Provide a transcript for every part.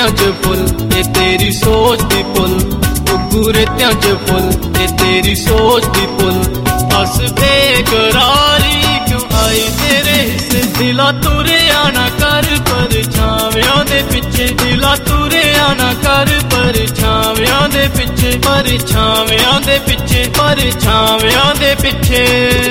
रेत्यां च फुल ये तेरी सोच दी पुल, उग्गू रेत्यां च फुल ये तेरी सोच दी पुल। बस बेकरारी क्यों आई तेरे हिस्से, दिला तुरे आना कर परछावियां दे पिछे, दिला तुरे आना कर परछावियां दे पिछे, परछावियां दे पिछे, परछावियां दे पिछे।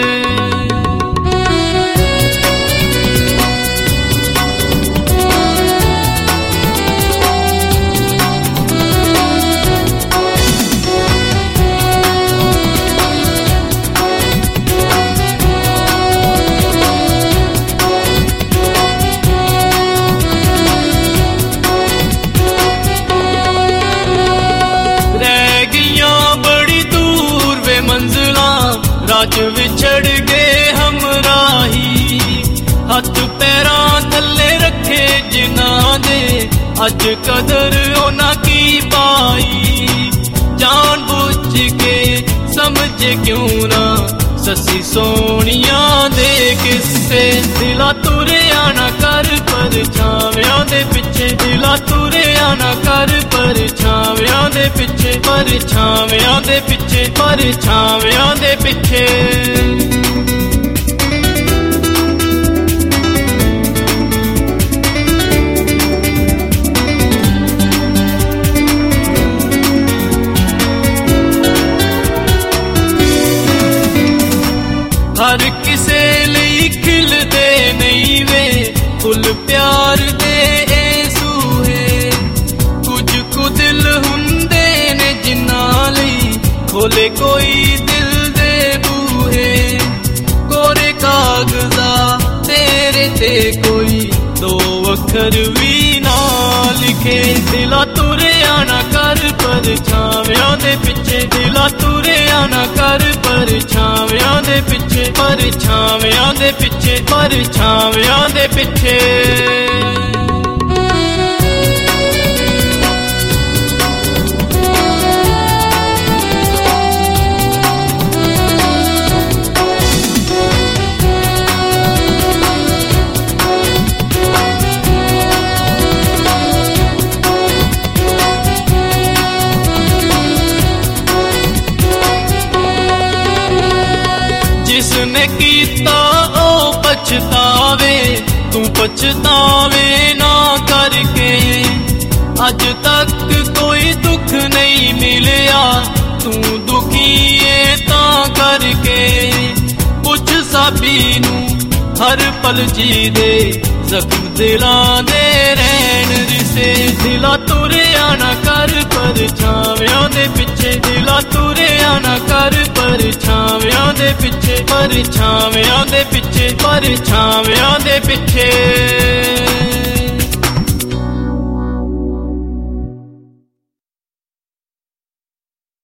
राज विछड़ गए हमराही, हथ पैरां थल्ले रखे जिन्हां दे, अज कदर उन्हां की पाई। जान बुझ के समझे क्यों ना ससी सोनिया दे किस्से, दिला तुरे आना कर परछावियां दे पिछे, दिला तुरे आना कर परछावियां दे पिछे, परछावियां दे पिछे, परछावियां दे पिछे। हर किसे लई खिलदे नहीं वे फुल प्यार दे ए सूहे, कुछ कु दिल हुंदे ने जिन्हां लई खोले कोई दिल दे बूहे। कोरे कागज़ा तेरे ते कोई दो अखर भी ना लिखे, दिला तुरे आना कर परछावियां दे पिछे, दिला तुरे आना कर परछावियां दे पिछे, परछावियां दे पिछे, परछावियां दे पिछे। जिसने कीता ओ पछतावे, तू पछतावे ना करके। अज तक कोई दुख नहीं मिलया, तू दुखी है तां करके। पुछ साबी नू हर पल जी दे जख्म दिलां दे रैन रिसे, दिला तुरे आना कर परछावियां दे पिछे, दिला तुरे आना कर परछावियां दे पिछे, परछावियां दे पिछे, परछावियां दे पिछे।